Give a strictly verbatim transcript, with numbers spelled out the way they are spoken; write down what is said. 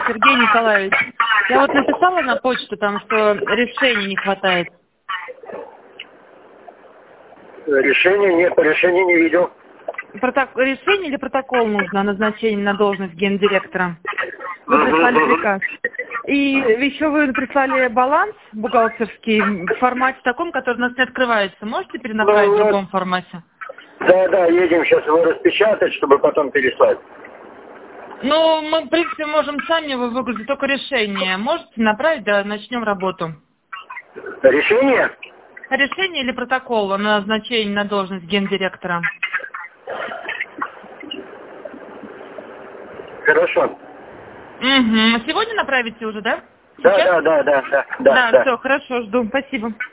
Сергей Николаевич. Я вот написала на почту, там, что решений не хватает. Решение? Нет, решения не видел. Проток... Решение или протокол нужно о назначении на должность гендиректора? Вы прислали приказ. И еще вы прислали баланс бухгалтерский в формате таком, который у нас не открывается. Можете перенаправить Ну, в вот. другом формате? Да, да, едем сейчас его распечатать, чтобы потом переслать. Ну, мы, в принципе, можем сами его выгрузить, только решение. Можете направить, да, начнем работу. Решение? Решение или протокол о назначении на должность гендиректора? Хорошо. Угу. Сегодня направите уже, да? Да, Сейчас? да, да, да, да, Да, да. все, хорошо, жду. Спасибо.